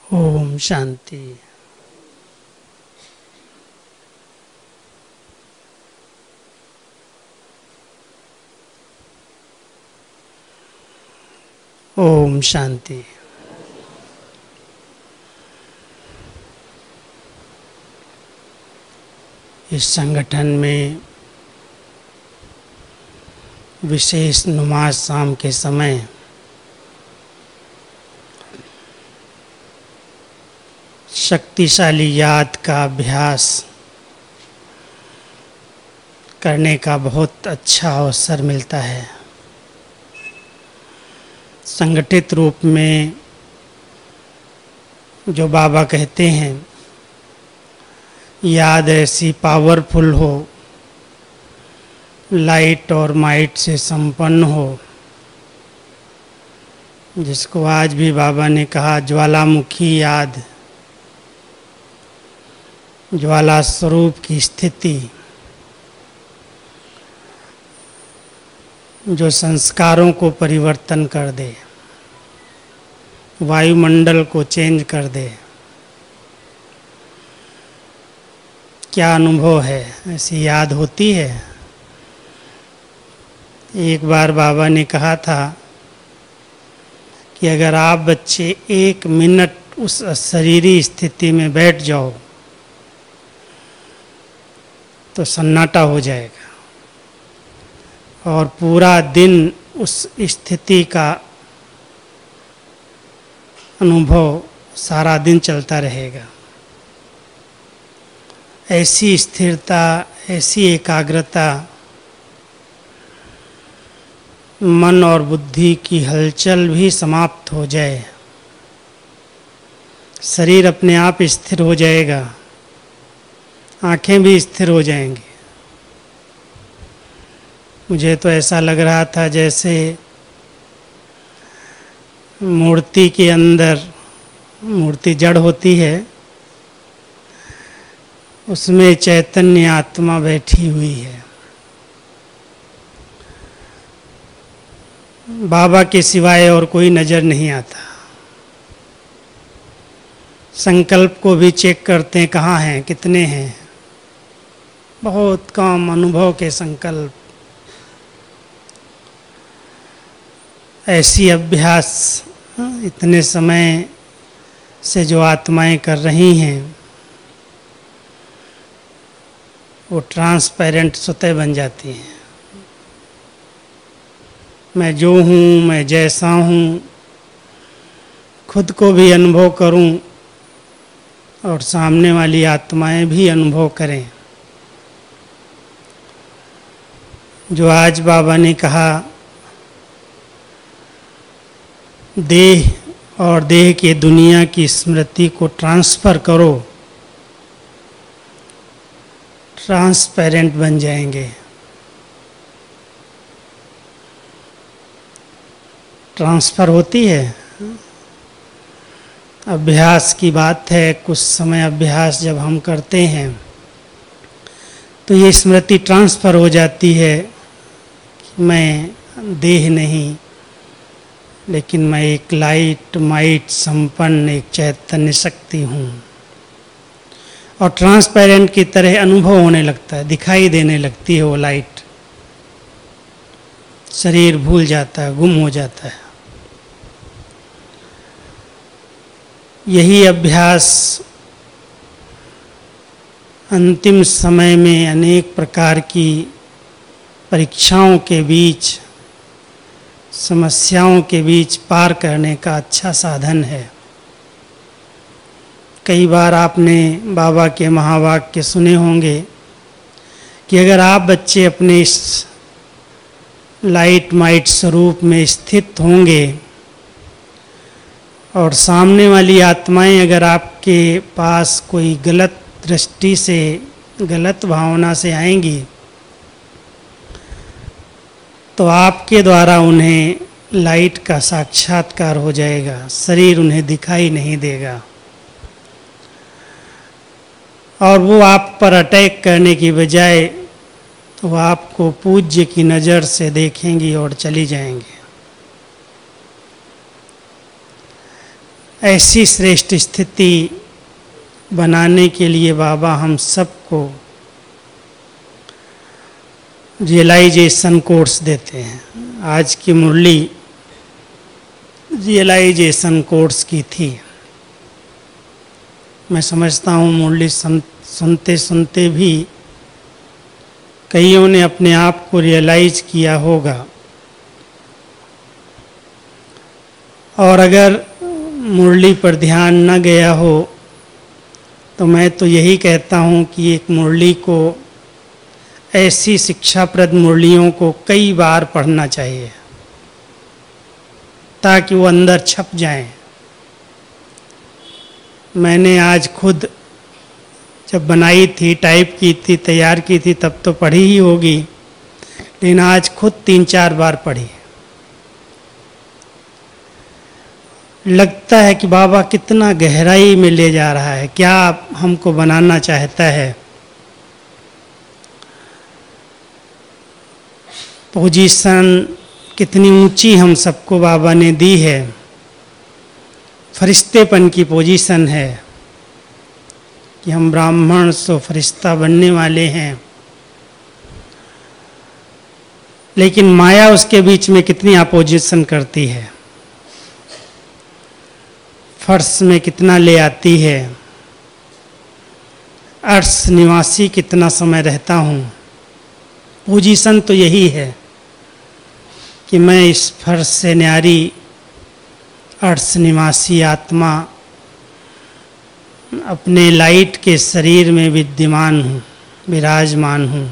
ओम शांति। ओम शांति। इस संगठन में विशेष नमाज शाम के समय शक्तिशाली याद का अभ्यास करने का बहुत अच्छा अवसर मिलता है। संगठित रूप में जो बाबा कहते हैं, याद ऐसी पावरफुल हो, लाइट और माइट से संपन्न हो, जिसको आज भी बाबा ने कहा ज्वालामुखी याद, ज्वाला स्वरूप की स्थिति, जो संस्कारों को परिवर्तन कर दे, वायुमंडल को चेंज कर दे। क्या अनुभव है? ऐसी याद होती है। एक बार बाबा ने कहा था कि अगर आप बच्चे 1 मिनट उस अशरीरी स्थिति में बैठ जाओ तो सन्नाटा हो जाएगा और पूरा दिन उस स्थिति का अनुभव सारा दिन चलता रहेगा। ऐसी स्थिरता, ऐसी एकाग्रता, मन और बुद्धि की हलचल भी समाप्त हो जाए, शरीर अपने आप स्थिर हो जाएगा, आंखें भी स्थिर हो जाएंगी। मुझे तो ऐसा लग रहा था जैसे मूर्ति के अंदर, मूर्ति जड़ होती है, उसमें चैतन्य आत्मा बैठी हुई है। बाबा के सिवाय और कोई नजर नहीं आता। संकल्प को भी चेक करते हैं, कहाँ हैं, कितने हैं। बहुत कम अनुभव के संकल्प। ऐसी अभ्यास इतने समय से जो आत्माएं कर रही हैं, वो ट्रांसपेरेंट स्वतः बन जाती हैं। मैं जो हूँ, मैं जैसा हूँ, खुद को भी अनुभव करूँ और सामने वाली आत्माएं भी अनुभव करें। जो आज बाबा ने कहा, देह और देह के दुनिया की स्मृति को ट्रांसफर करो, ट्रांसपेरेंट बन जाएंगे। ट्रांसफर होती है, अभ्यास की बात है। कुछ समय अभ्यास जब हम करते हैं तो ये स्मृति ट्रांसफर हो जाती है कि मैं देह नहीं, लेकिन मैं एक लाइट माइट संपन्न एक चैतन्य शक्ति हूँ। और ट्रांसपेरेंट की तरह अनुभव होने लगता है, दिखाई देने लगती है वो लाइट। शरीर भूल जाता है, गुम हो जाता है। यही अभ्यास अंतिम समय में अनेक प्रकार की परीक्षाओं के बीच, समस्याओं के बीच पार करने का अच्छा साधन है। कई बार आपने बाबा के महावाक्य सुने होंगे कि अगर आप बच्चे अपने इस लाइट माइट स्वरूप में स्थित होंगे और सामने वाली आत्माएं अगर आपके पास कोई गलत दृष्टि से, गलत भावना से आएंगी, तो आपके द्वारा उन्हें लाइट का साक्षात्कार हो जाएगा। शरीर उन्हें दिखाई नहीं देगा और वो आप पर अटैक करने की बजाय वो आपको पूज्य की नज़र से देखेंगी और चली जाएंगी। ऐसी श्रेष्ठ स्थिति बनाने के लिए बाबा हम सबको रियलाइजेशन कोर्स देते हैं। आज की मुरली रियलाइजेशन कोर्स की थी। मैं समझता हूँ मुरली सुनते सुनते भी कईयों ने अपने आप को रियलाइज किया होगा, और अगर मुरली पर ध्यान न गया हो तो मैं तो यही कहता हूँ कि एक मुरली को, ऐसी शिक्षाप्रद मुरलियों को कई बार पढ़ना चाहिए ताकि वो अंदर छप जाएं। मैंने आज खुद जब बनाई थी, टाइप की थी, तैयार की थी, तब तो पढ़ी ही होगी, लेकिन आज खुद 3-4 बार पढ़ी। लगता है कि बाबा कितना गहराई में ले जा रहा है, क्या हमको बनाना चाहता है। पोजीशन कितनी ऊंची हम सबको बाबा ने दी है, फरिश्तेपन की पोजीशन है कि हम ब्राह्मण से फरिश्ता बनने वाले हैं, लेकिन माया उसके बीच में कितनी अपोजिशन करती है, फर्श में कितना ले आती है। अर्श निवासी कितना समय रहता हूँ। पोजीशन तो यही है कि मैं इस फर्श से न्यारी अर्श निवासी आत्मा अपने लाइट के शरीर में विद्यमान हूँ, विराजमान हूँ।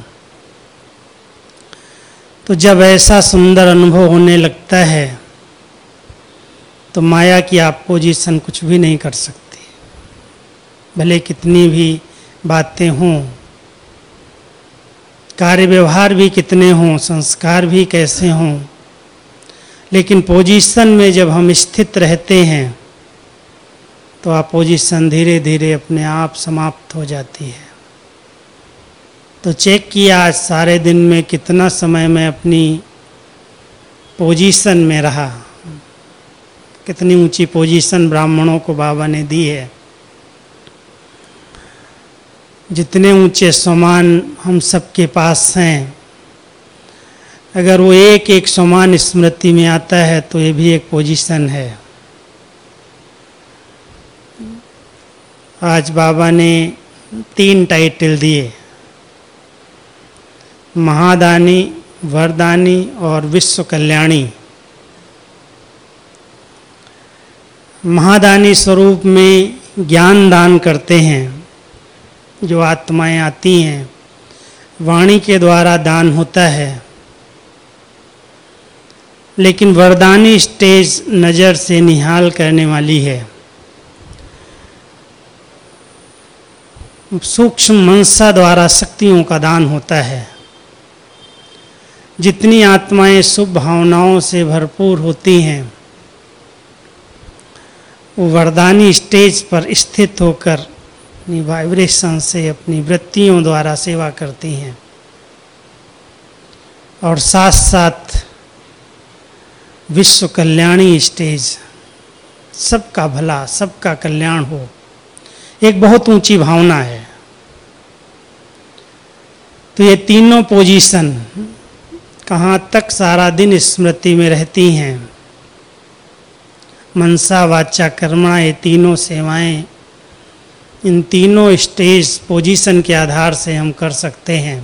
तो जब ऐसा सुंदर अनुभव होने लगता है तो माया की अपोजिशन कुछ भी नहीं कर सकती, भले कितनी भी बातें हों, कार्य व्यवहार भी कितने हों, संस्कार भी कैसे हों, लेकिन पोजीशन में जब हम स्थित रहते हैं तो अपोजिशन धीरे धीरे अपने आप समाप्त हो जाती है। तो चेक किया आज सारे दिन में कितना समय मैं अपनी पोजीशन में रहा। कितनी ऊंची पोजीशन ब्राह्मणों को बाबा ने दी है। जितने ऊंचे सम्मान हम सबके पास हैं, अगर वो एक एक सम्मान स्मृति में आता है तो ये भी एक पोजीशन है। आज बाबा ने 3 टाइटल दिए, महादानी, वरदानी और विश्व कल्याणी। महादानी स्वरूप में ज्ञान दान करते हैं, जो आत्माएं आती हैं, वाणी के द्वारा दान होता है। लेकिन वरदानी स्टेज नज़र से निहाल करने वाली है। सूक्ष्म मनसा द्वारा शक्तियों का दान होता है। जितनी आत्माएं शुभ भावनाओं से भरपूर होती हैं, वो वरदानी स्टेज पर स्थित होकर अपनी वाइब्रेशन से, अपनी वृत्तियों द्वारा सेवा करती हैं, और साथ साथ विश्व कल्याणी स्टेज, सबका भला, सबका कल्याण हो, एक बहुत ऊंची भावना है। तो ये तीनों पोजीशन कहाँ तक सारा दिन स्मृति में रहती हैं। मनसा, वाचा, कर्मा, ये तीनों सेवाएं, इन तीनों स्टेज पोजीशन के आधार से हम कर सकते हैं।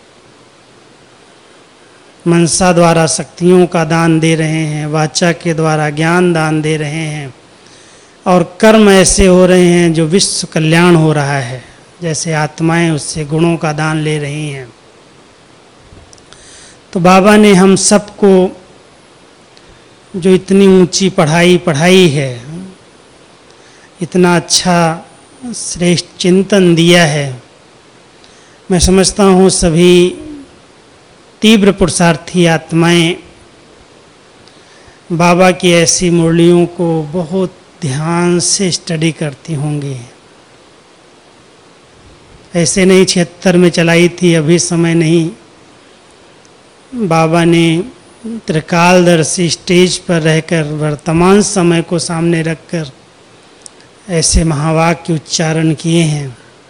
मनसा द्वारा शक्तियों का दान दे रहे हैं, वाचा के द्वारा ज्ञान दान दे रहे हैं, और कर्म ऐसे हो रहे हैं जो विश्व कल्याण हो रहा है, जैसे आत्माएं उससे गुणों का दान ले रही हैं। तो बाबा ने हम सबको जो इतनी ऊंची पढ़ाई है, इतना अच्छा श्रेष्ठ चिंतन दिया है। मैं समझता हूँ सभी तीव्र पुरुषार्थी आत्माएं बाबा की ऐसी मुरलियों को बहुत ध्यान से स्टडी करती होंगी। ऐसे नहीं 76 में चलाई थी, अभी समय नहीं। बाबा ने त्रिकालदर्शी स्टेज पर रहकर वर्तमान समय को सामने रखकर ऐसे महावाक्य उच्चारण किए हैं,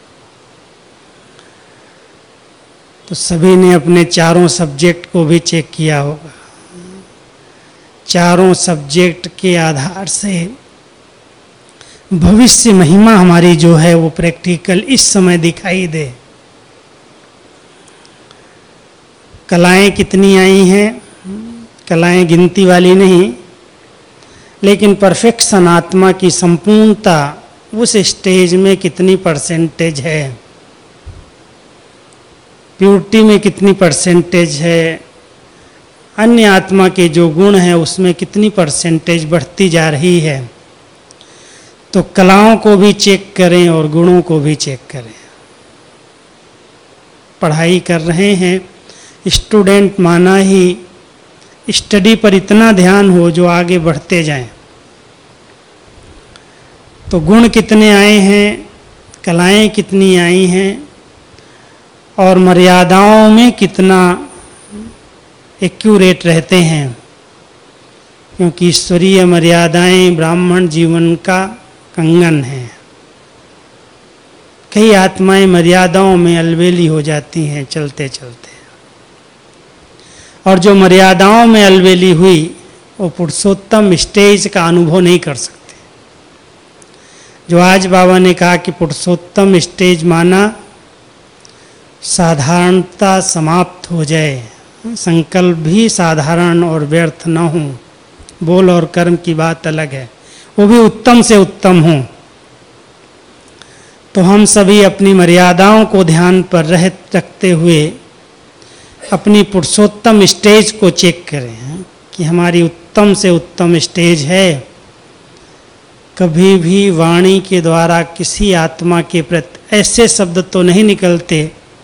तो सभी ने अपने चारों सब्जेक्ट को भी चेक किया होगा। चारों सब्जेक्ट के आधार से भविष्य महिमा हमारी जो है वो प्रैक्टिकल इस समय दिखाई दे। कलाएं कितनी आई हैं, कलाएं गिनती वाली नहीं, लेकिन परफेक्शन आत्मा की संपूर्णता उस स्टेज में कितनी परसेंटेज है, प्योरिटी में कितनी परसेंटेज है, अन्य आत्मा के जो गुण हैं उसमें कितनी परसेंटेज बढ़ती जा रही है। तो कलाओं को भी चेक करें और गुणों को भी चेक करें। पढ़ाई कर रहे हैं स्टूडेंट, माना ही स्टडी पर इतना ध्यान हो जो आगे बढ़ते जाएं। तो गुण कितने आए हैं, कलाएं कितनी आई हैं, और मर्यादाओं में कितना एक्यूरेट रहते हैं, क्योंकि ईश्वरीय मर्यादाएं ब्राह्मण जीवन का कंगन है। कई आत्माएं मर्यादाओं में अलबेली हो जाती हैं चलते चलते, और जो मर्यादाओं में अलबेली हुई वो पुरुषोत्तम स्टेज का अनुभव नहीं कर सकते। जो आज बाबा ने कहा कि पुरुषोत्तम स्टेज माना साधारणता समाप्त हो जाए, संकल्प भी साधारण और व्यर्थ न हो, बोल और कर्म की बात अलग है, वो भी उत्तम से उत्तम हो। तो हम सभी अपनी मर्यादाओं को ध्यान पर रखते हुए अपनी पुरुषोत्तम स्टेज को चेक करें कि हमारी उत्तम से उत्तम स्टेज है। कभी भी वाणी के द्वारा किसी आत्मा के प्रति ऐसे शब्द तो नहीं निकलते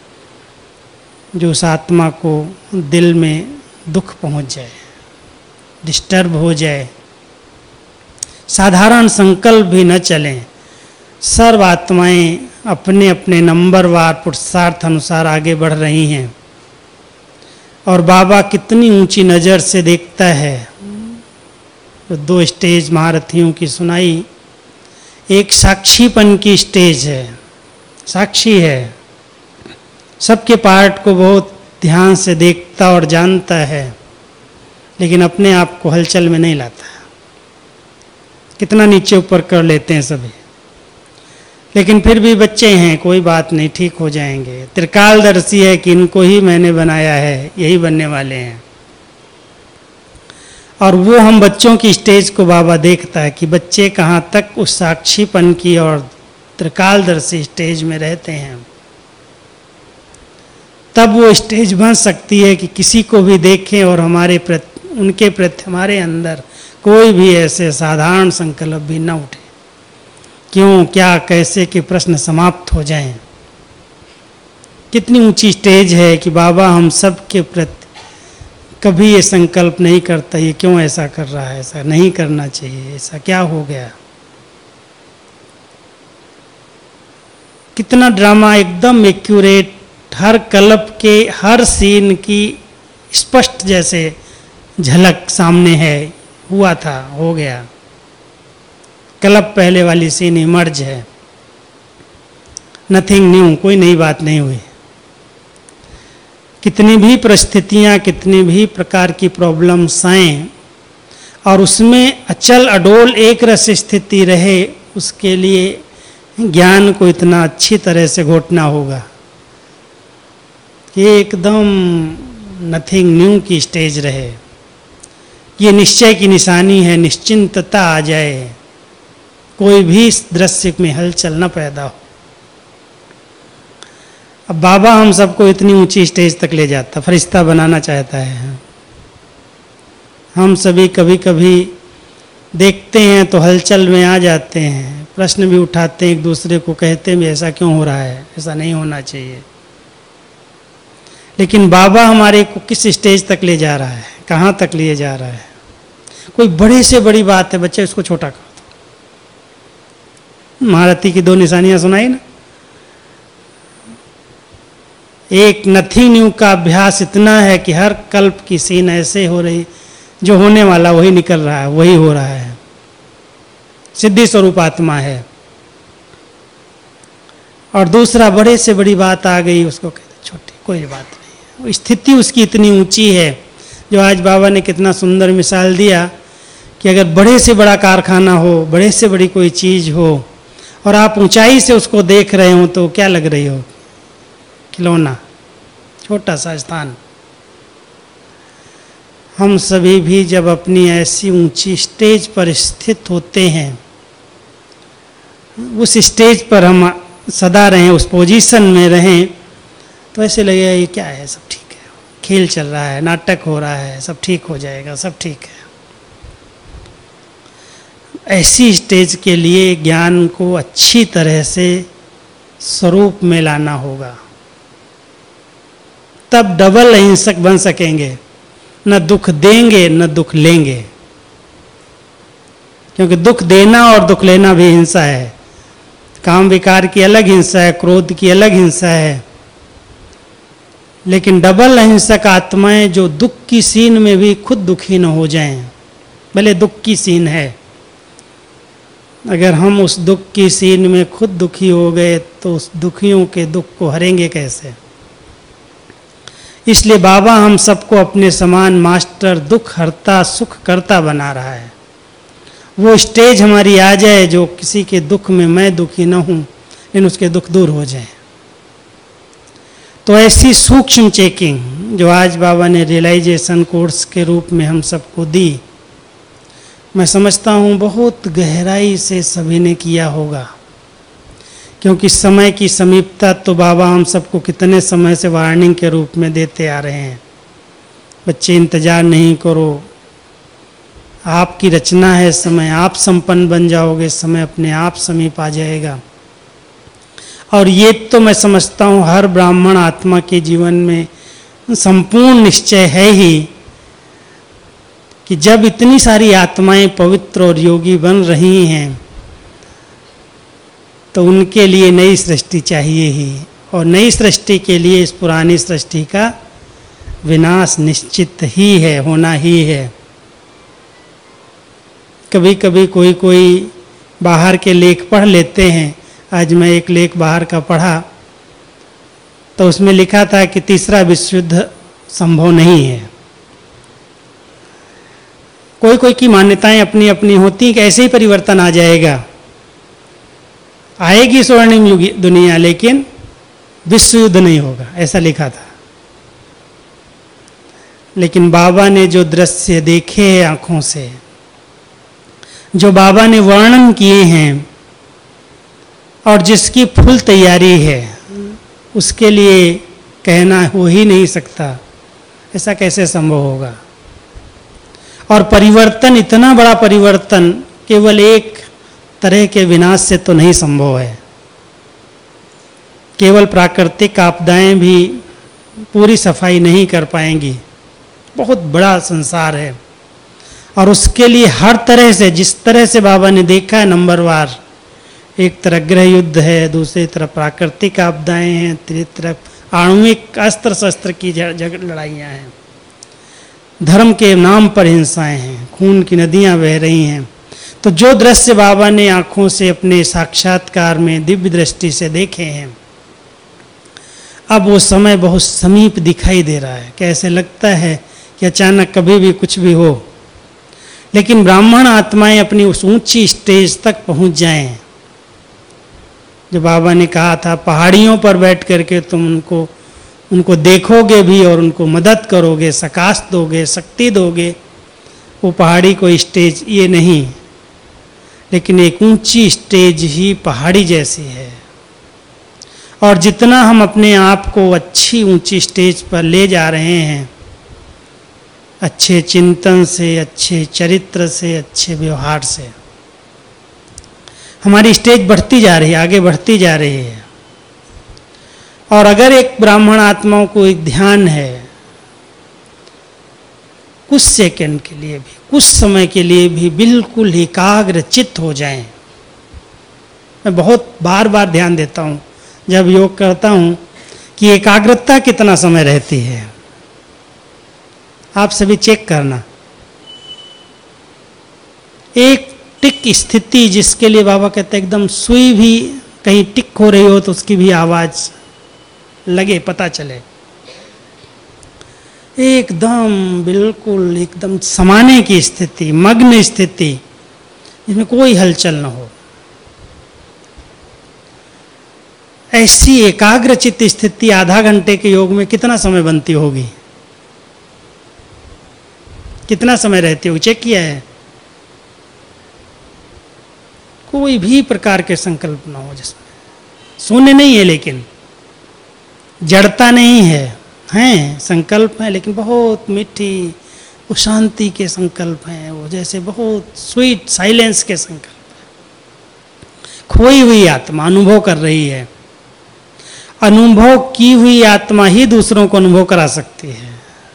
जो उस आत्मा को दिल में दुख पहुंच जाए, डिस्टर्ब हो जाए। साधारण संकल्प भी न चलें। सर्व आत्माएं अपने अपने नंबरवार पुरुषार्थ अनुसार आगे बढ़ रही हैं, और बाबा कितनी ऊंची नज़र से देखता है। तो 2 स्टेज महारथियों की सुनाई, एक साक्षीपन की स्टेज है, साक्षी है, सबके पार्ट को बहुत ध्यान से देखता और जानता है, लेकिन अपने आप को हलचल में नहीं लाता। कितना नीचे ऊपर कर लेते हैं सभी, लेकिन फिर भी बच्चे हैं, कोई बात नहीं, ठीक हो जाएंगे। त्रिकालदर्शी है कि इनको ही मैंने बनाया है, यही बनने वाले हैं। और वो हम बच्चों की स्टेज को बाबा देखता है कि बच्चे कहाँ तक उस साक्षीपन की और त्रिकालदर्शी स्टेज में रहते हैं। तब वो स्टेज बन सकती है कि किसी को भी देखें और उनके प्रति हमारे अंदर कोई भी ऐसे साधारण संकल्प भी न उठे। क्यों, क्या, कैसे के प्रश्न समाप्त हो जाएं। कितनी ऊंची स्टेज है कि बाबा हम सब के प्रति कभी ये संकल्प नहीं करता, ये क्यों ऐसा कर रहा है, ऐसा नहीं करना चाहिए, ऐसा क्या हो गया। कितना ड्रामा, एकदम एक्यूरेट, हर कल्प के हर सीन की स्पष्ट जैसे झलक सामने है। हुआ था, हो गया। कल्प पहले वाली सीन इमर्ज है, नथिंग न्यू, कोई नई बात नहीं हुई। कितनी भी परिस्थितियां, कितनी भी प्रकार की प्रॉब्लम्स आएं और उसमें अचल अडोल एक रस स्थिति रहे, उसके लिए ज्ञान को इतना अच्छी तरह से घोटना होगा कि एकदम नथिंग न्यू की स्टेज रहे। ये निश्चय की निशानी है, निश्चिंतता आ जाए, कोई भी दृश्य में हलचल न पैदा हो। अब बाबा हम सबको इतनी ऊंची स्टेज तक ले जाता, फरिश्ता बनाना चाहता है। हम सभी कभी कभी देखते हैं तो हलचल में आ जाते हैं, प्रश्न भी उठाते हैं, एक दूसरे को कहते हैं ऐसा क्यों हो रहा है, ऐसा नहीं होना चाहिए। लेकिन बाबा हमारे को किस स्टेज तक ले जा रहा है, कहाँ तक लिए जा रहा है। कोई बड़े से बड़ी बात है, बच्चे उसको छोटा कर दो। महारथी की 2 निशानियां सुनाई ना। एक नथिंग न्यू का अभ्यास इतना है कि हर कल्प की सीन ऐसे हो रही, जो होने वाला वही निकल रहा है, वही हो रहा है। सिद्धि स्वरूप आत्मा है, और दूसरा बड़े से बड़ी बात आ गई, उसको कहते छोटी कोई बात नहीं है। स्थिति उसकी इतनी ऊंची है, जो आज बाबा ने कितना सुंदर मिसाल दिया कि अगर बड़े से बड़ा कारखाना हो, बड़े से बड़ी कोई चीज़ हो और आप ऊंचाई से उसको देख रहे हो तो क्या लग रही हो? खिलौना, छोटा सा स्थान। हम सभी भी जब अपनी ऐसी ऊंची स्टेज पर स्थित होते हैं, उस स्टेज पर हम सदा रहें, उस पोजीशन में रहें, तो ऐसे लगेगा ये क्या है, सब ठीक है, खेल चल रहा है, नाटक हो रहा है, सब ठीक हो जाएगा, सब ठीक है। ऐसी स्टेज के लिए ज्ञान को अच्छी तरह से स्वरूप में लाना होगा, तब डबल अहिंसक बन सकेंगे। न दुख देंगे न दुख लेंगे, क्योंकि दुख देना और दुख लेना भी हिंसा है। काम विकार की अलग हिंसा है, क्रोध की अलग हिंसा है, लेकिन डबल अहिंसक आत्माएं जो दुख की सीन में भी खुद दुखी न हो जाएं, भले दुख की सीन है, अगर हम उस दुख की सीन में खुद दुखी हो गए तो उस दुखियों के दुख को हरेंगे कैसे? इसलिए बाबा हम सबको अपने समान मास्टर दुख हरता सुख करता बना रहा है। वो स्टेज हमारी आ जाए जो किसी के दुख में मैं दुखी न हूं, लेकिन उसके दुख दूर हो जाए। तो ऐसी सूक्ष्म चेकिंग जो आज बाबा ने रियलाइजेशन कोर्स के रूप में हम सबको दी, मैं समझता हूँ बहुत गहराई से सभी ने किया होगा, क्योंकि समय की समीपता तो बाबा हम सबको कितने समय से वार्निंग के रूप में देते आ रहे हैं। बच्चे इंतज़ार नहीं करो, आपकी रचना है समय, आप संपन्न बन जाओगे, समय अपने आप समीप आ जाएगा। और ये तो मैं समझता हूँ हर ब्राह्मण आत्मा के जीवन में संपूर्ण निश्चय है ही कि जब इतनी सारी आत्माएं पवित्र और योगी बन रही हैं तो उनके लिए नई सृष्टि चाहिए ही, और नई सृष्टि के लिए इस पुरानी सृष्टि का विनाश निश्चित ही है, होना ही है। कभी कभी कोई बाहर के लेख पढ़ लेते हैं। आज मैं एक लेख बाहर का पढ़ा तो उसमें लिखा था कि तीसरा विश्व युद्ध संभव नहीं है। कोई की मान्यताएं अपनी अपनी होती हैं कि ऐसे ही परिवर्तन आ जाएगा, आएगी स्वर्णिम युग दुनिया, लेकिन विश्व युद्ध नहीं होगा, ऐसा लिखा था। लेकिन बाबा ने जो दृश्य देखे हैं आंखों से, जो बाबा ने वर्णन किए हैं और जिसकी फुल तैयारी है, उसके लिए कहना हो ही नहीं सकता ऐसा कैसे संभव होगा। और परिवर्तन, इतना बड़ा परिवर्तन केवल एक तरह के विनाश से तो नहीं संभव है। केवल प्राकृतिक आपदाएं भी पूरी सफाई नहीं कर पाएंगी, बहुत बड़ा संसार है। और उसके लिए हर तरह से, जिस तरह से बाबा ने देखा है नंबरवार, एक तरफ गृह युद्ध है, दूसरी तरफ प्राकृतिक आपदाएं हैं, तीसरी तरफ आणविक अस्त्र शस्त्र की लड़ाइयाँ हैं, धर्म के नाम पर हिंसाएं हैं, खून की नदियां बह रही हैं। तो जो दृश्य बाबा ने आंखों से अपने साक्षात्कार में दिव्य दृष्टि से देखे हैं, अब वो समय बहुत समीप दिखाई दे रहा है। कैसे लगता है कि अचानक कभी भी कुछ भी हो, लेकिन ब्राह्मण आत्माएं अपनी उस ऊंची स्टेज तक पहुंच जाएं। जो बाबा ने कहा था पहाड़ियों पर बैठ करके तुम उनको देखोगे भी और उनको मदद करोगे, सकाश दोगे, शक्ति दोगे। वो पहाड़ी कोई स्टेज ये नहीं, लेकिन एक ऊंची स्टेज ही पहाड़ी जैसी है। और जितना हम अपने आप को अच्छी ऊंची स्टेज पर ले जा रहे हैं, अच्छे चिंतन से, अच्छे चरित्र से, अच्छे व्यवहार से, हमारी स्टेज बढ़ती जा रही है, आगे बढ़ती जा रही है। और अगर एक ब्राह्मण आत्माओं को एक ध्यान है, कुछ सेकंड के लिए भी, कुछ समय के लिए भी बिल्कुल एकाग्र चित्त हो जाएं। मैं बहुत बार बार ध्यान देता हूँ जब योग करता हूँ कि एकाग्रता कितना समय रहती है। आप सभी चेक करना, एक टिक स्थिति जिसके लिए बाबा कहते हैं एकदम सुई भी कहीं टिक हो रही हो तो उसकी भी आवाज लगे, पता चले। एकदम बिल्कुल एकदम समाने की स्थिति, मग्न स्थिति, जिसमें कोई हलचल न हो, ऐसी एकाग्रचित्त स्थिति आधा घंटे के योग में कितना समय बनती होगी? कितना समय रहती होगी? चेक किया है? कोई भी प्रकार के संकल्प ना हो जिसमें, शून्य नहीं है लेकिन जड़ता नहीं है, हैं संकल्प है लेकिन बहुत मीठी, वो शांति के संकल्प हैं, वो जैसे बहुत स्वीट साइलेंस के संकल्प। खोई हुई आत्मा अनुभव कर रही है। अनुभव की हुई आत्मा ही दूसरों को अनुभव करा सकती है।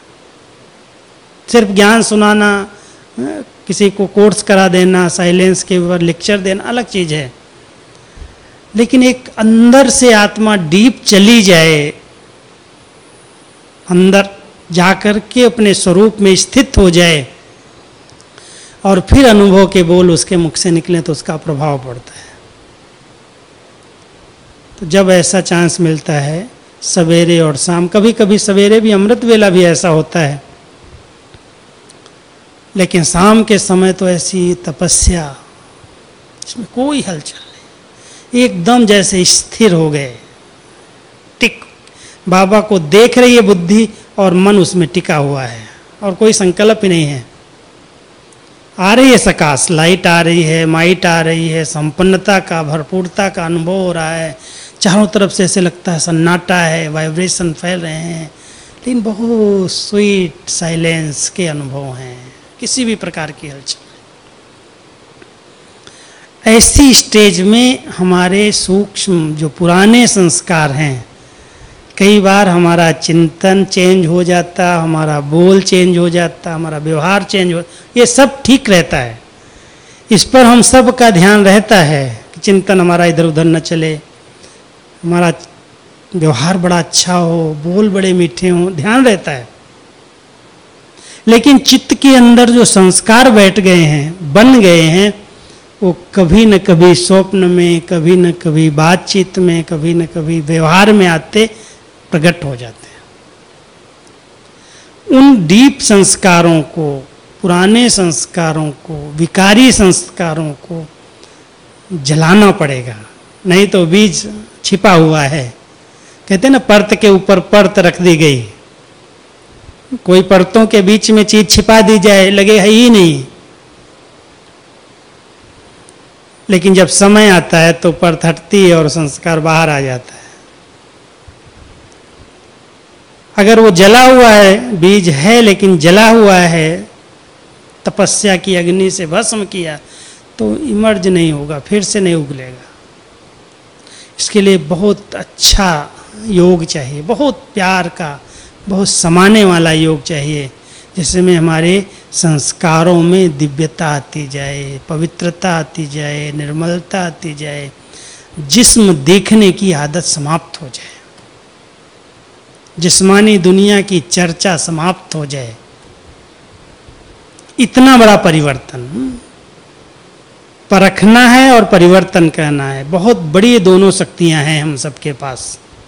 सिर्फ ज्ञान सुनाना, किसी को कोर्स करा देना, साइलेंस के ऊपर लेक्चर देना अलग चीज है, लेकिन एक अंदर से आत्मा डीप चली जाए, अंदर जाकर के अपने स्वरूप में स्थित हो जाए और फिर अनुभव के बोल उसके मुख से निकले तो उसका प्रभाव पड़ता है। तो जब ऐसा चांस मिलता है सवेरे और शाम, कभी कभी सवेरे भी अमृत वेला भी ऐसा होता है, लेकिन शाम के समय तो ऐसी तपस्या, इसमें कोई हलचल नहीं, एकदम जैसे स्थिर हो गए, टिक। बाबा को देख रही है बुद्धि और मन उसमें टिका हुआ है और कोई संकल्प ही नहीं है। आ रही है सकाश, लाइट आ रही है, माइट आ रही है, संपन्नता का, भरपूरता का अनुभव हो रहा है, चारों तरफ से ऐसे लगता है सन्नाटा है, वाइब्रेशन फैल रहे हैं, लेकिन बहुत स्वीट साइलेंस के अनुभव हैं, किसी भी प्रकार की हलचल। ऐसी स्टेज में हमारे सूक्ष्म जो पुराने संस्कार हैं, कई बार हमारा चिंतन चेंज हो जाता, हमारा बोल चेंज हो जाता, हमारा व्यवहार चेंज हो, ये सब ठीक रहता है। इस पर हम सब का ध्यान रहता है कि चिंतन हमारा इधर उधर न चले, हमारा व्यवहार बड़ा अच्छा हो, बोल बड़े मीठे हों, ध्यान रहता है। लेकिन चित्त के अंदर जो संस्कार बैठ गए हैं, बन गए हैं, वो कभी न कभी स्वप्न में, कभी न कभी बातचीत में, कभी न कभी व्यवहार में आते प्रकट हो जाते हैं। उन डीप संस्कारों को, पुराने संस्कारों को, विकारी संस्कारों को जलाना पड़ेगा, नहीं तो बीज छिपा हुआ है। कहते हैं ना, परत के ऊपर परत रख दी गई, कोई परतों के बीच में चीज छिपा दी जाए, लगे है ही नहीं, लेकिन जब समय आता है तो परत हटती है और संस्कार बाहर आ जाता है। अगर वो जला हुआ है, बीज है लेकिन जला हुआ है, तपस्या की अग्नि से भस्म किया, तो इमर्ज नहीं होगा, फिर से नहीं उगलेगा। इसके लिए बहुत अच्छा योग चाहिए, बहुत प्यार का, बहुत समाने वाला योग चाहिए, जिसमें हमारे संस्कारों में दिव्यता आती जाए, पवित्रता आती जाए, निर्मलता आती जाए, जिस्म देखने की आदत समाप्त हो जाए, जिस्मानी दुनिया की चर्चा समाप्त हो जाए। इतना बड़ा परिवर्तन परखना है और परिवर्तन करना है। बहुत बड़ी दोनों शक्तियां हैं हम सबके पास।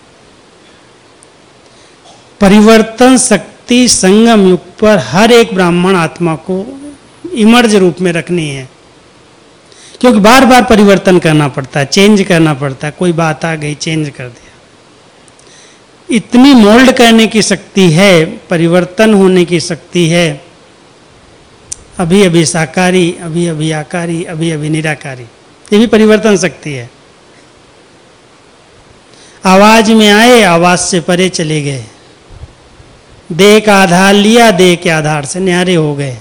परिवर्तन शक्ति संगम युग पर हर एक ब्राह्मण आत्मा को इमर्ज रूप में रखनी है, क्योंकि बार बार परिवर्तन करना पड़ता है, चेंज करना पड़ता है। कोई बात आ गई, चेंज कर दिया। इतनी मोल्ड करने की शक्ति है, परिवर्तन होने की शक्ति है। अभी अभी साकारी, अभी अभी आकारी, अभी अभी निराकारी, ये भी परिवर्तन शक्ति है। आवाज में आए, आवाज से परे चले गए, देह का आधार लिया, देह के आधार से न्यारे हो गए।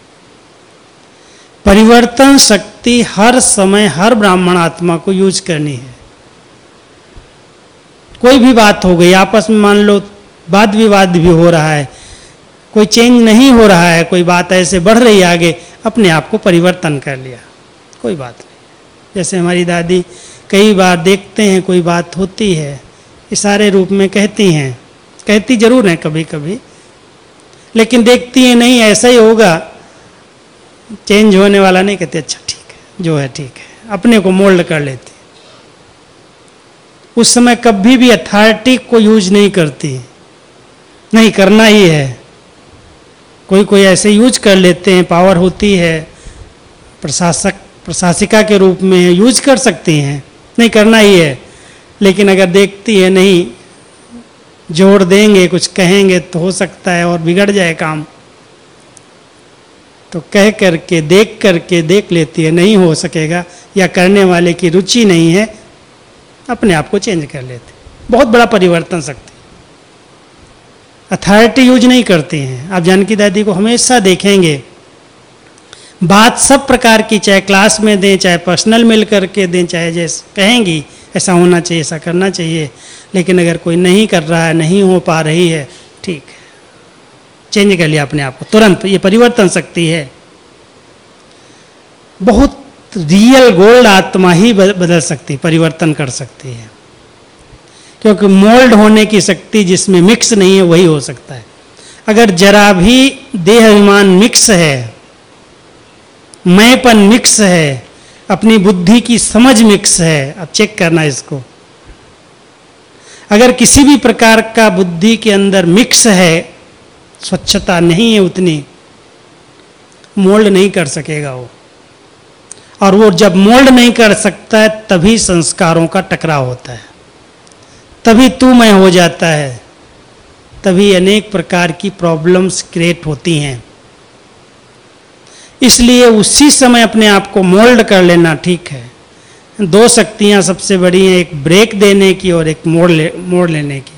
परिवर्तन शक्ति हर समय हर ब्राह्मण आत्मा को यूज करनी है। कोई भी बात हो गई, आपस में मान लो वाद विवाद भी हो रहा है, कोई चेंज नहीं हो रहा है, कोई बात ऐसे बढ़ रही है आगे, अपने आप को परिवर्तन कर लिया, कोई बात नहीं। जैसे हमारी दादी कई बार देखते हैं कोई बात होती है, इशारे रूप में कहती हैं, कहती जरूर हैं कभी कभी, लेकिन देखती हैं नहीं ऐसा ही होगा, चेंज होने वाला नहीं, कहते अच्छा ठीक है, जो है ठीक है, अपने को मोल्ड कर लेती। उस समय कभी भी अथॉरिटी को यूज नहीं करती, नहीं करना ही है। कोई कोई ऐसे यूज कर लेते हैं, पावर होती है, प्रशासक प्रशासिका के रूप में यूज कर सकती हैं, नहीं करना ही है। लेकिन अगर देखती है नहीं, जोड़ देंगे, कुछ कहेंगे तो हो सकता है और बिगड़ जाए काम, तो कह करके देख लेती है, नहीं हो सकेगा या करने वाले की रुचि नहीं है, अपने आप को चेंज कर लेते। बहुत बड़ा परिवर्तन सकती। अथॉरिटी यूज नहीं करती हैं। आप जानकी दादी को हमेशा देखेंगे, बात सब प्रकार की, चाहे क्लास में दें, चाहे पर्सनल मिल करके दें, चाहे जैसे कहेंगी ऐसा होना चाहिए, ऐसा करना चाहिए। लेकिन अगर कोई नहीं कर रहा है, नहीं हो पा रही है, ठीक है, चेंज कर लिया अपने आप को तुरंत। ये परिवर्तन शक्ति है। बहुत रियल गोल्ड आत्मा ही बदल सकती, परिवर्तन कर सकती है। क्योंकि मोल्ड होने की शक्ति जिसमें मिक्स नहीं है वही हो सकता है। अगर जरा भी देह अभिमान मिक्स है, मैंपन मिक्स है, अपनी बुद्धि की समझ मिक्स है, अब चेक करना इसको। अगर किसी भी प्रकार का बुद्धि के अंदर मिक्स है, स्वच्छता नहीं है उतनी, मोल्ड नहीं कर सकेगा वो। और वो जब मोल्ड नहीं कर सकता है तभी संस्कारों का टकराव होता है, तभी तू मैं हो जाता है, तभी अनेक प्रकार की प्रॉब्लम्स क्रिएट होती हैं। इसलिए उसी समय अपने आप को मोल्ड कर लेना ठीक है। दो शक्तियां सबसे बड़ी हैं, एक ब्रेक देने की और एक मोड़ लेने की।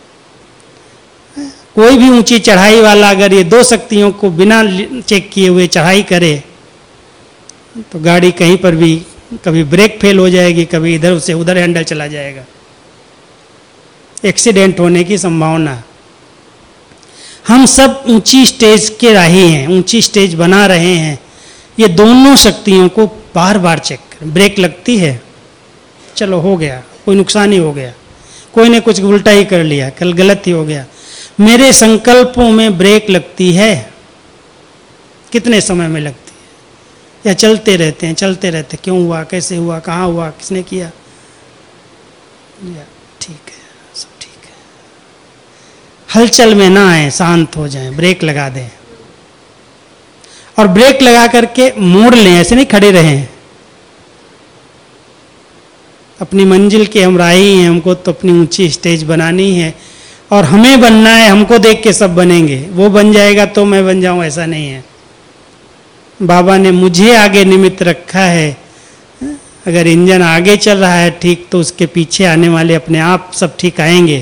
कोई भी ऊंची चढ़ाई वाला अगर ये दो शक्तियों को बिना चेक किए हुए चढ़ाई करे तो गाड़ी कहीं पर भी कभी ब्रेक फेल हो जाएगी, कभी इधर से उधर हैंडल चला जाएगा, एक्सीडेंट होने की संभावना। हम सब ऊंची स्टेज के राही हैं, ऊंची स्टेज बना रहे हैं। ये दोनों शक्तियों को बार बार चेक करें। ब्रेक लगती है, चलो हो गया, कोई नुकसान ही हो गया, कोई ने कुछ उल्टा ही कर लिया, कल गलत ही हो गया। मेरे संकल्पों में ब्रेक लगती है, कितने समय में लगती है? या चलते रहते हैं, क्यों हुआ, कैसे हुआ, कहाँ हुआ, किसने किया, ठीक है, सब ठीक है। हलचल में ना आए, शांत हो जाएं, ब्रेक लगा दें और ब्रेक लगा करके मोड़ लें, ऐसे नहीं खड़े रहें। अपनी मंजिल के हम राही हैं, हमको तो अपनी ऊंची स्टेज बनानी है और हमें बनना है। हमको देख के सब बनेंगे, वो बन जाएगा तो मैं बन जाऊं, ऐसा नहीं है। बाबा ने मुझे आगे निमित्त रखा है। अगर इंजन आगे चल रहा है ठीक, तो उसके पीछे आने वाले अपने आप सब ठीक आएंगे।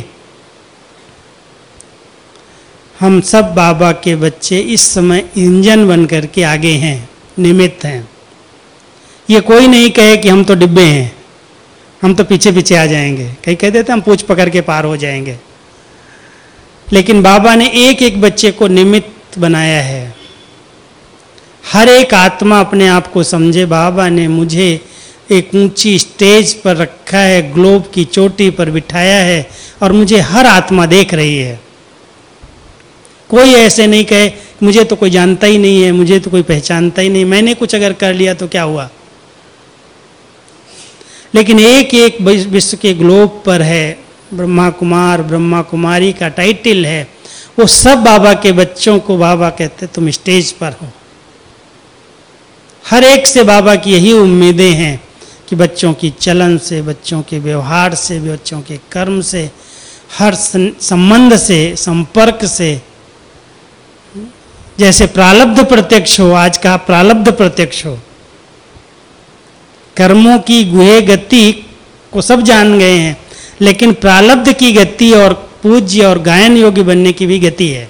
हम सब बाबा के बच्चे इस समय इंजन बन करके आगे हैं, निमित्त हैं। ये कोई नहीं कहे कि हम तो डिब्बे हैं, हम तो पीछे पीछे आ जाएंगे। कहीं कह देते हम पूंछ पकड़ के पार हो जाएंगे। लेकिन बाबा ने एक एक बच्चे को निमित्त बनाया है। हर एक आत्मा अपने आप को समझे, बाबा ने मुझे एक ऊंची स्टेज पर रखा है, ग्लोब की चोटी पर बिठाया है और मुझे हर आत्मा देख रही है। कोई ऐसे नहीं कहे मुझे तो कोई जानता ही नहीं है, मुझे तो कोई पहचानता ही नहीं, मैंने कुछ अगर कर लिया तो क्या हुआ। लेकिन एक एक विश्व के ग्लोब पर है, ब्रह्मा कुमार, ब्रह्मा कुमारी का टाइटल है। वो सब बाबा के बच्चों को बाबा कहते तुम स्टेज पर हो। हर एक से बाबा की यही उम्मीदें हैं कि बच्चों की चलन से, बच्चों के व्यवहार से, बच्चों के कर्म से, हर संबंध से, संपर्क से, जैसे प्रारब्ध प्रत्यक्ष हो, आज का प्रारब्ध प्रत्यक्ष हो। कर्मों की गुहे गति को सब जान गए हैं, लेकिन प्रारब्ध की गति और पूज्य और गायन योग्य बनने की भी गति है।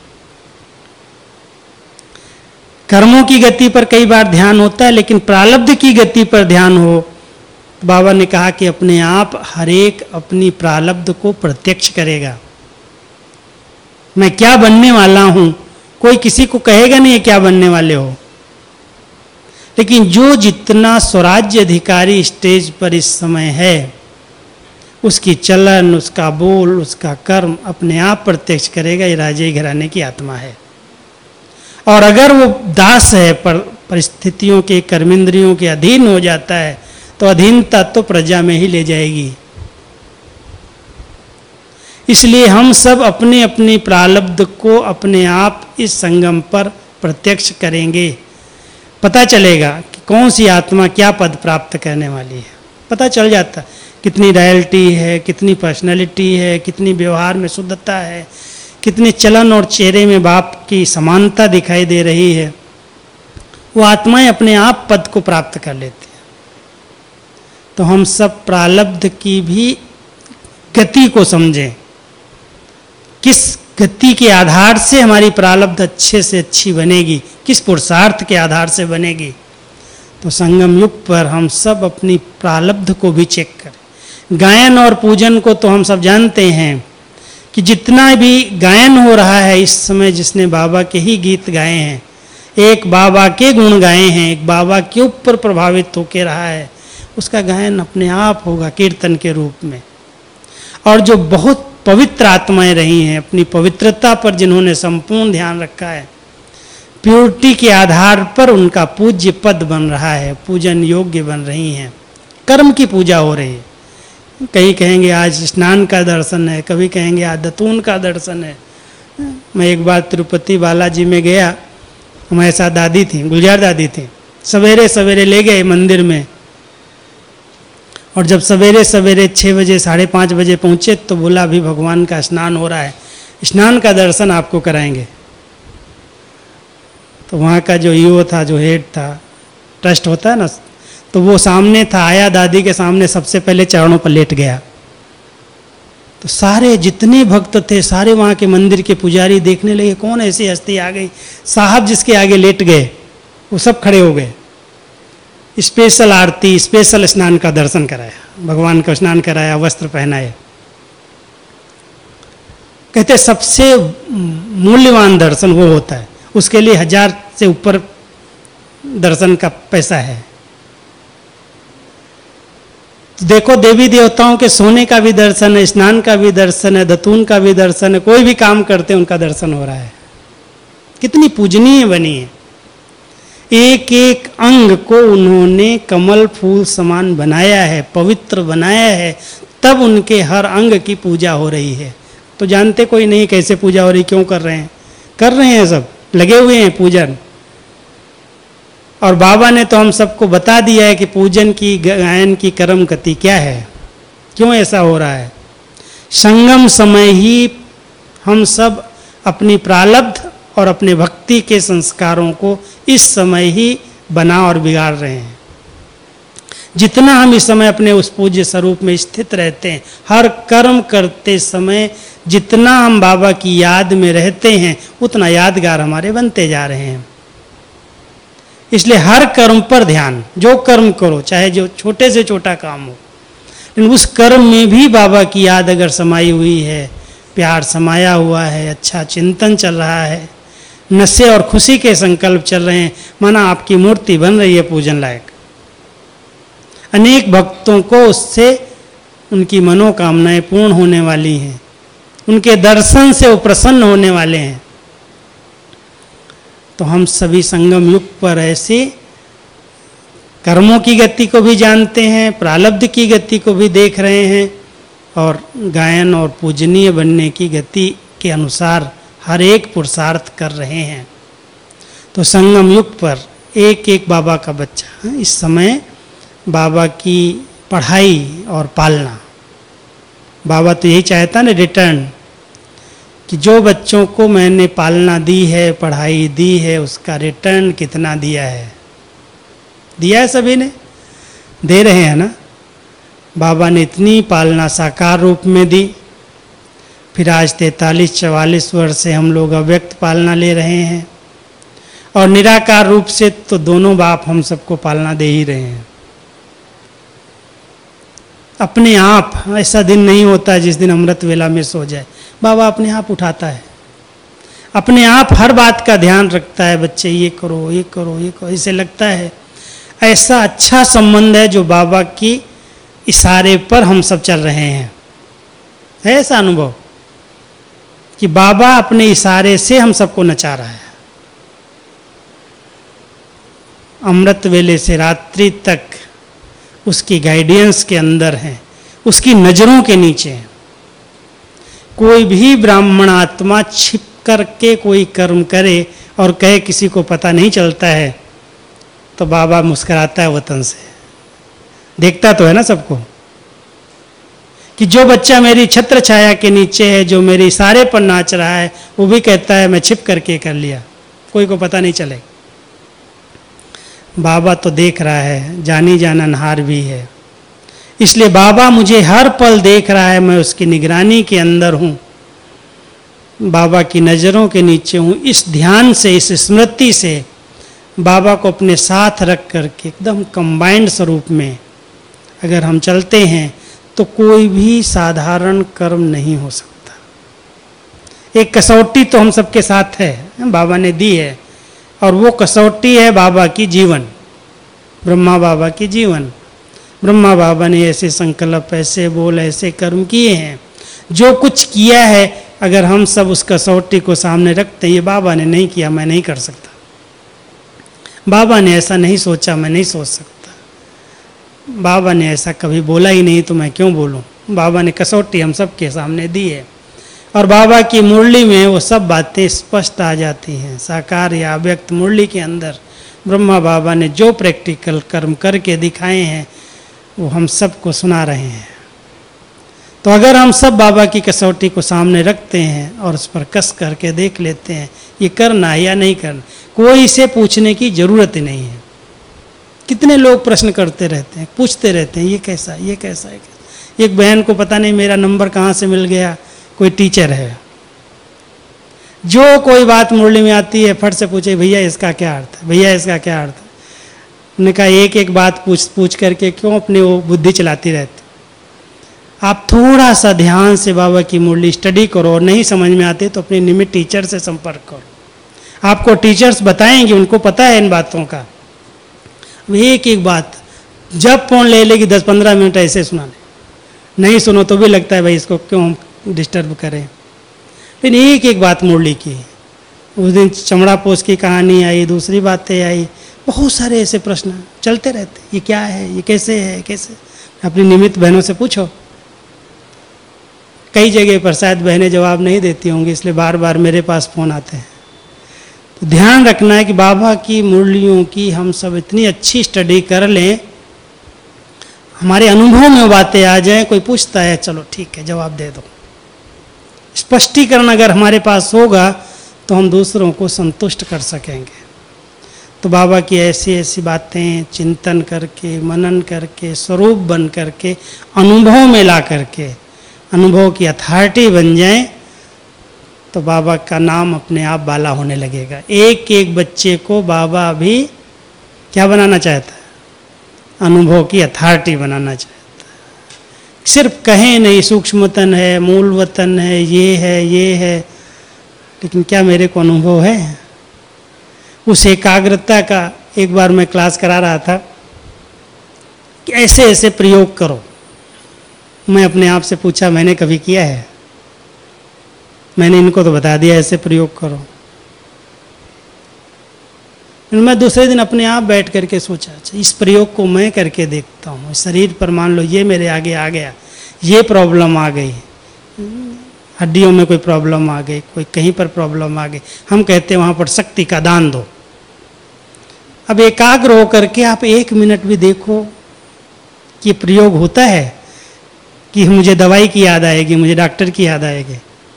कर्मों की गति पर कई बार ध्यान होता है, लेकिन प्रारब्ध की गति पर ध्यान हो। बाबा ने कहा कि अपने आप हर एक अपनी प्रारब्ध को प्रत्यक्ष करेगा। मैं क्या बनने वाला हूं, कोई किसी को कहेगा नहीं है क्या बनने वाले हो। लेकिन जो जितना स्वराज्य अधिकारी स्टेज पर इस समय है, उसकी चलन, उसका बोल, उसका कर्म अपने आप प्रत्यक्ष करेगा ये राजे घराने की आत्मा है। और अगर वो दास है, परिस्थितियों के, कर्मेंद्रियों के अधीन हो जाता है, तो अधीनता तो प्रजा में ही ले जाएगी। इसलिए हम सब अपने अपने प्रारब्ध को अपने आप इस संगम पर प्रत्यक्ष करेंगे। पता चलेगा कि कौन सी आत्मा क्या पद प्राप्त करने वाली है, पता चल जाता। कितनी रॉयल्टी है, कितनी पर्सनैलिटी है, कितनी व्यवहार में शुद्धता है, कितने चलन और चेहरे में बाप की समानता दिखाई दे रही है। वो आत्माएं अपने आप पद को प्राप्त कर लेती हैं। तो हम सब प्रारब्ध की भी गति को समझें, किस गति के आधार से हमारी प्रारब्ध अच्छे से अच्छी बनेगी, किस पुरुषार्थ के आधार से बनेगी। तो संगम युग पर हम सब अपनी प्रारब्ध को भी चेक करें। गायन और पूजन को तो हम सब जानते हैं कि जितना भी गायन हो रहा है इस समय, जिसने बाबा के ही गीत गाए हैं, एक बाबा के गुण गाए हैं, एक बाबा के ऊपर प्रभावित होकर रहा है, उसका गायन अपने आप होगा कीर्तन के रूप में। और जो बहुत पवित्र आत्माएं रही हैं, अपनी पवित्रता पर जिन्होंने संपूर्ण ध्यान रखा है, प्योरिटी के आधार पर उनका पूज्य पद बन रहा है, पूजन योग्य बन रही हैं, कर्म की पूजा हो रही है। कहीं कहेंगे आज स्नान का दर्शन है, कभी कहेंगे आज दतून का दर्शन है। मैं एक बार तिरुपति बालाजी में गया, हमारे साथ दादी थी, गुलजार दादी थी। सवेरे सवेरे ले गए मंदिर में, और जब सवेरे सवेरे 6 बजे 5:30 बजे पहुँचे तो बोला अभी भगवान का स्नान हो रहा है, स्नान का दर्शन आपको कराएंगे। तो वहाँ का जो ईओ था, जो हेड था, ट्रस्ट होता है ना, तो वो सामने था, आया दादी के सामने, सबसे पहले चरणों पर लेट गया। तो सारे जितने भक्त थे, सारे वहाँ के मंदिर के पुजारी देखने लगे कौन ऐसी हस्ती आ गई, साहब जिसके आगे लेट गए वो सब खड़े हो गए। स्पेशल आरती, स्पेशल स्नान का दर्शन कराया, भगवान का स्नान कराया, वस्त्र पहनाए। कहते सबसे मूल्यवान दर्शन वो होता है, उसके लिए 1000 से ऊपर दर्शन का पैसा है। तो देखो देवी देवताओं के सोने का भी दर्शन है, स्नान का भी दर्शन है, दतून का भी दर्शन है, कोई भी काम करते हैं उनका दर्शन हो रहा है। कितनी पूजनीय बनी है। एक एक अंग को उन्होंने कमल फूल समान बनाया है, पवित्र बनाया है, तब उनके हर अंग की पूजा हो रही है। तो जानते कोई नहीं कैसे पूजा हो रही, क्यों कर रहे हैं, कर रहे हैं, सब लगे हुए हैं पूजन। और बाबा ने तो हम सबको बता दिया है कि पूजन की, गायन की कर्म गति क्या है, क्यों ऐसा हो रहा है। संगम समय ही हम सब अपनी प्रारब्ध और अपने भक्ति के संस्कारों को इस समय ही बना और बिगाड़ रहे हैं। जितना हम इस समय अपने उस पूज्य स्वरूप में स्थित रहते हैं, हर कर्म करते समय जितना हम बाबा की याद में रहते हैं, उतना यादगार हमारे बनते जा रहे हैं। इसलिए हर कर्म पर ध्यान, जो कर्म करो, चाहे जो छोटे से छोटा काम हो, लेकिन उस कर्म में भी बाबा की याद अगर समाई हुई है, प्यार समाया हुआ है, अच्छा चिंतन चल रहा है, नशे और खुशी के संकल्प चल रहे हैं, माना आपकी मूर्ति बन रही है पूजन लायक। अनेक भक्तों को उससे उनकी मनोकामनाएं पूर्ण होने वाली हैं, उनके दर्शन से वो प्रसन्न होने वाले हैं। तो हम सभी संगम युग पर ऐसे कर्मों की गति को भी जानते हैं, प्रारब्ध की गति को भी देख रहे हैं, और गायन और पूजनीय बनने की गति के अनुसार हर एक पुरुषार्थ कर रहे हैं। तो संगम युग पर एक एक बाबा का बच्चा इस समय बाबा की पढ़ाई और पालना, बाबा तो यही चाहता ना रिटर्न, कि जो बच्चों को मैंने पालना दी है, पढ़ाई दी है, उसका रिटर्न कितना दिया है। दिया है, सभी ने दे रहे हैं ना। बाबा ने इतनी पालना साकार रूप में दी, फिर आज 43-44 वर्ष से हम लोग अव्यक्त पालना ले रहे हैं, और निराकार रूप से तो दोनों बाप हम सबको पालना दे ही रहे हैं। अपने आप ऐसा दिन नहीं होता जिस दिन अमृत वेला मिस हो जाए, बाबा अपने आप उठाता है, अपने आप हर बात का ध्यान रखता है। बच्चे ये करो, ये करो, ये करो, ऐसे लगता है। ऐसा अच्छा संबंध है जो बाबा की इशारे पर हम सब चल रहे हैं। है ऐसा अनुभव कि बाबा अपने इशारे से हम सबको नचा रहा है। अमृत वेले से रात्रि तक उसकी गाइडेंस के अंदर हैं, उसकी नज़रों के नीचे हैं। कोई भी ब्राह्मण आत्मा छिप करके कोई कर्म करे और कहे किसी को पता नहीं चलता है, तो बाबा मुस्कुराता है वतन से, देखता तो है ना सबको, कि जो बच्चा मेरी छत्र छाया के नीचे है, जो मेरे इशारे पर नाच रहा है, वो भी कहता है मैं छिप करके कर लिया, कोई को पता नहीं चले। बाबा तो देख रहा है, जानी जाननहार भी है, इसलिए बाबा मुझे हर पल देख रहा है, मैं उसकी निगरानी के अंदर हूँ, बाबा की नज़रों के नीचे हूँ। इस ध्यान से, इस स्मृति से बाबा को अपने साथ रख करके एकदम कंबाइंड स्वरूप में अगर हम चलते हैं तो कोई भी साधारण कर्म नहीं हो सकता। एक कसौटी तो हम सबके साथ है, बाबा ने दी है, और वो कसौटी है बाबा की जीवन, ब्रह्मा बाबा की जीवन। ब्रह्मा बाबा ने ऐसे संकल्प, ऐसे बोल, ऐसे कर्म किए हैं, जो कुछ किया है अगर हम सब उस कसौटी को सामने रखते हैं, ये बाबा ने नहीं किया, मैं नहीं कर सकता, बाबा ने ऐसा नहीं सोचा, मैं नहीं सोच सकता, बाबा ने ऐसा कभी बोला ही नहीं तो मैं क्यों बोलूं। बाबा ने कसौटी हम सब के सामने दी है, और बाबा की मुरली में वो सब बातें स्पष्ट आ जाती हैं। साकार या अव्यक्त मुरली के अंदर ब्रह्मा बाबा ने जो प्रैक्टिकल कर्म करके दिखाए हैं वो हम सबको सुना रहे हैं। तो अगर हम सब बाबा की कसौटी को सामने रखते हैं और उस पर कस करके देख लेते हैं ये करना है या नहीं करना, कोई इसे पूछने की ज़रूरत ही नहीं है। कितने लोग प्रश्न करते रहते हैं, पूछते रहते हैं, ये कैसा, ये कैसा है। एक बहन को पता नहीं मेरा नंबर कहाँ से मिल गया, कोई टीचर है, जो कोई बात मुरली में आती है फट से पूछे भैया इसका क्या अर्थ है, भैया इसका क्या अर्थ है। उन्होंने कहा एक एक बात पूछ करके क्यों अपनी वो बुद्धि चलाती रहती। आप थोड़ा सा ध्यान से बाबा की मुरली स्टडी करो, और नहीं समझ में आते तो अपने निमित्त टीचर से संपर्क करो, आपको टीचर्स बताएंगे, उनको पता है इन बातों का। एक एक बात जब फोन ले लेगी 10-15 मिनट ऐसे सुनाने, नहीं सुनो तो भी लगता है भाई इसको क्यों हम डिस्टर्ब करें। लेकिन एक एक बात मुरली की, उस दिन चमड़ा पोष की कहानी आई, दूसरी बातें आई, बहुत सारे ऐसे प्रश्न चलते रहते, ये क्या है, ये कैसे है, कैसे। अपनी निमित्त बहनों से पूछो, कई जगह पर शायद बहनें जवाब नहीं देती होंगी, इसलिए बार बार मेरे पास फ़ोन आते हैं। तो ध्यान रखना है कि बाबा की मुरलियों की हम सब इतनी अच्छी स्टडी कर लें, हमारे अनुभव में बातें आ जाएं, कोई पूछता है चलो ठीक है जवाब दे दो। स्पष्टीकरण अगर हमारे पास होगा तो हम दूसरों को संतुष्ट कर सकेंगे। तो बाबा की ऐसी ऐसी बातें चिंतन करके, मनन करके, स्वरूप बन करके, अनुभव में ला करके, अनुभव की अथॉरिटी बन जाए तो बाबा का नाम अपने आप बाला होने लगेगा। एक एक बच्चे को बाबा भी क्या बनाना चाहता है, अनुभव की अथॉरिटी बनाना चाहता है। सिर्फ कहें नहीं सूक्ष्म वतन है, मूल वतन है, ये है, लेकिन क्या मेरे को अनुभव है उस एकाग्रता का। एक बार मैं क्लास करा रहा था कि ऐसे ऐसे प्रयोग करो। मैं अपने आप से पूछा मैंने कभी किया है? मैंने इनको तो बता दिया ऐसे प्रयोग करो। मैं दूसरे दिन अपने आप बैठ करके सोचा अच्छा इस प्रयोग को मैं करके देखता हूँ। शरीर पर मान लो ये मेरे आगे आ गया, ये प्रॉब्लम आ गई, हड्डियों में कोई प्रॉब्लम आ गई, कोई कहीं पर प्रॉब्लम आ गई, हम कहते हैं वहाँ पर शक्ति का दान दो। अब एकाग्र होकर के आप 1 मिनट भी देखो कि प्रयोग होता है कि मुझे दवाई की याद आएगी, मुझे डॉक्टर की याद आएगी।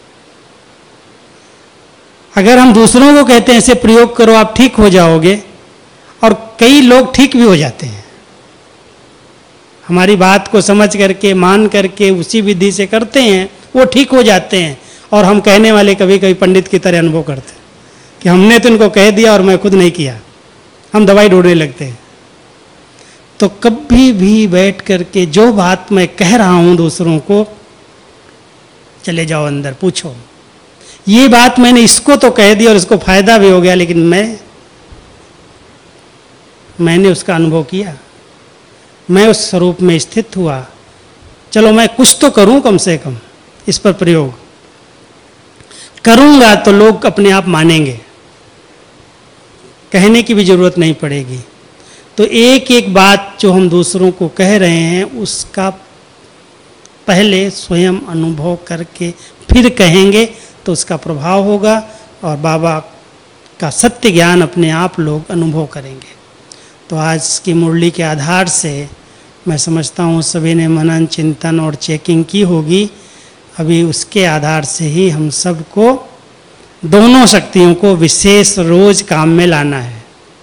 अगर हम दूसरों को कहते हैं ऐसे प्रयोग करो आप ठीक हो जाओगे, और कई लोग ठीक भी हो जाते हैं। हमारी बात को समझ करके मान करके उसी विधि से करते हैं, वो ठीक हो जाते हैं। और हम कहने वाले कभी कभी पंडित की तरह अनुभव करते हैं कि हमने तो इनको कह दिया और मैं खुद नहीं किया, हम दवाई ढूंढने लगते हैं। तो कभी भी बैठ करके जो बात मैं कह रहा हूं दूसरों को, चले जाओ अंदर पूछो ये बात मैंने इसको तो कह दिया और इसको फायदा भी हो गया, लेकिन मैंने उसका अनुभव किया, मैं उस स्वरूप में स्थित हुआ। चलो मैं कुछ तो करूं, कम से कम इस पर प्रयोग करूंगा तो लोग अपने आप मानेंगे, कहने की भी जरूरत नहीं पड़ेगी। तो एक एक बात जो हम दूसरों को कह रहे हैं उसका पहले स्वयं अनुभव करके फिर कहेंगे तो उसका प्रभाव होगा और बाबा का सत्य ज्ञान अपने आप लोग अनुभव करेंगे। तो आज की मुरली के आधार से मैं समझता हूँ सभी ने मनन चिंतन और चेकिंग की होगी। अभी उसके आधार से ही हम सबको दोनों शक्तियों को विशेष रोज काम में लाना है।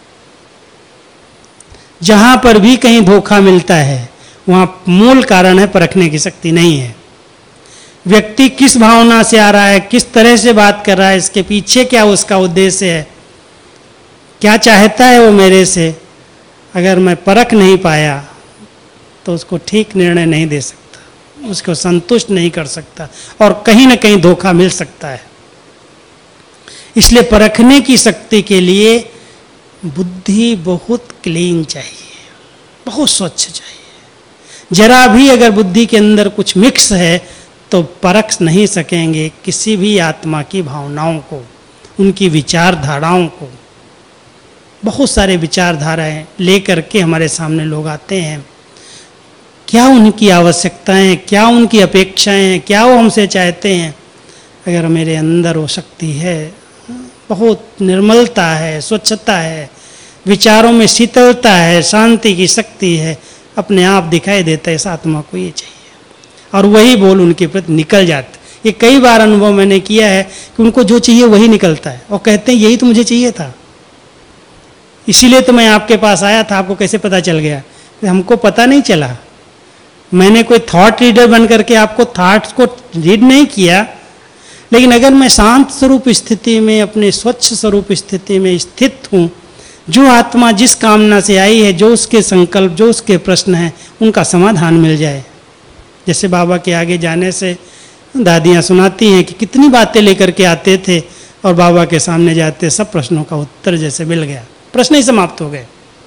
जहाँ पर भी कहीं धोखा मिलता है वहाँ मूल कारण है परखने की शक्ति नहीं है। व्यक्ति किस भावना से आ रहा है, किस तरह से बात कर रहा है, इसके पीछे क्या उसका उद्देश्य है, क्या चाहता है वो मेरे से, अगर मैं परख नहीं पाया तो उसको ठीक निर्णय नहीं दे सकता, उसको संतुष्ट नहीं कर सकता और कहीं ना कहीं धोखा मिल सकता है। इसलिए परखने की शक्ति के लिए बुद्धि बहुत क्लीन चाहिए, बहुत स्वच्छ चाहिए। जरा भी अगर बुद्धि के अंदर कुछ मिक्स है तो परख नहीं सकेंगे किसी भी आत्मा की भावनाओं को, उनकी विचारधाराओं को। बहुत सारे विचारधाराएं लेकर के हमारे सामने लोग आते हैं, क्या उनकी आवश्यकताएं, क्या उनकी अपेक्षाएं हैं, क्या वो हमसे चाहते हैं। अगर मेरे अंदर वो शक्ति है, बहुत निर्मलता है, स्वच्छता है, विचारों में शीतलता है, शांति की शक्ति है, अपने आप दिखाई देता है इस आत्मा को ये चाहिए और वही बोल उनके प्रति निकल जाता है। ये कई बार अनुभव मैंने किया है कि उनको जो चाहिए वही निकलता है और कहते हैं यही तो मुझे चाहिए था, इसीलिए तो मैं आपके पास आया था। आपको कैसे पता चल गया? हमको पता नहीं चला, मैंने कोई थॉट रीडर बन करके आपको थॉट्स को रीड नहीं किया। लेकिन अगर मैं शांत स्वरूप स्थिति में, अपने स्वच्छ स्वरूप स्थिति में स्थित हूँ, जो आत्मा जिस कामना से आई है, जो उसके संकल्प, जो उसके प्रश्न हैं, उनका समाधान मिल जाए। जैसे बाबा के आगे जाने से दादियाँ सुनाती हैं कि कितनी बातें लेकर के आते थे और बाबा के सामने जाते सब प्रश्नों का उत्तर जैसे मिल गया, प्रश्न ही समाप्त हो गए।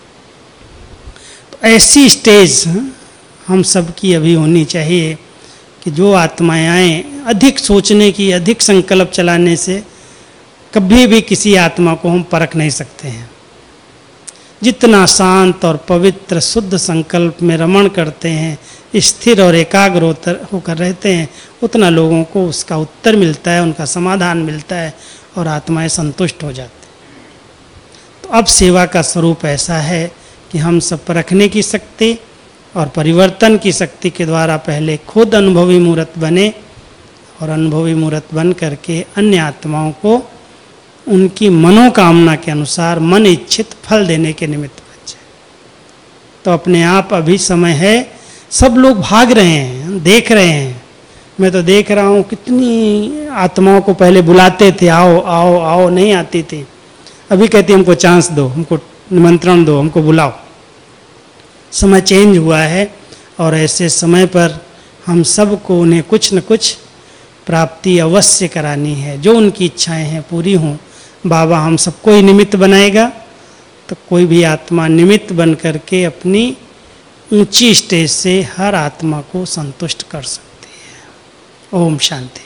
तो ऐसी स्टेज हम सब की अभी होनी चाहिए कि जो आत्माएं आएँ, अधिक सोचने की, अधिक संकल्प चलाने से कभी भी किसी आत्मा को हम परख नहीं सकते हैं। जितना शांत और पवित्र शुद्ध संकल्प में रमण करते हैं, स्थिर और एकाग्र होकर रहते हैं, उतना लोगों को उसका उत्तर मिलता है, उनका समाधान मिलता है और आत्माएं संतुष्ट हो जाती हैं। तो अब सेवा का स्वरूप ऐसा है कि हम सब परखने की शक्ति और परिवर्तन की शक्ति के द्वारा पहले खुद अनुभवी मूर्त बने और अनुभवी मूर्त बन करके अन्य आत्माओं को उनकी मनोकामना के अनुसार मन इच्छित फल देने के निमित्त बचे। तो अपने आप अभी समय है, सब लोग भाग रहे हैं, देख रहे हैं। मैं तो देख रहा हूँ कितनी आत्माओं को पहले बुलाते थे, आओ आओ आओ, नहीं आती थी। अभी कहते हमको चांस दो, हमको निमंत्रण दो, हमको बुलाओ। समय चेंज हुआ है और ऐसे समय पर हम सबको उन्हें कुछ न कुछ प्राप्ति अवश्य करानी है। जो उनकी इच्छाएं हैं पूरी हों, बाबा हम सबको ही निमित्त बनाएगा। तो कोई भी आत्मा निमित्त बन करके अपनी ऊंची स्टेज से हर आत्मा को संतुष्ट कर सकती है। ओम शांति।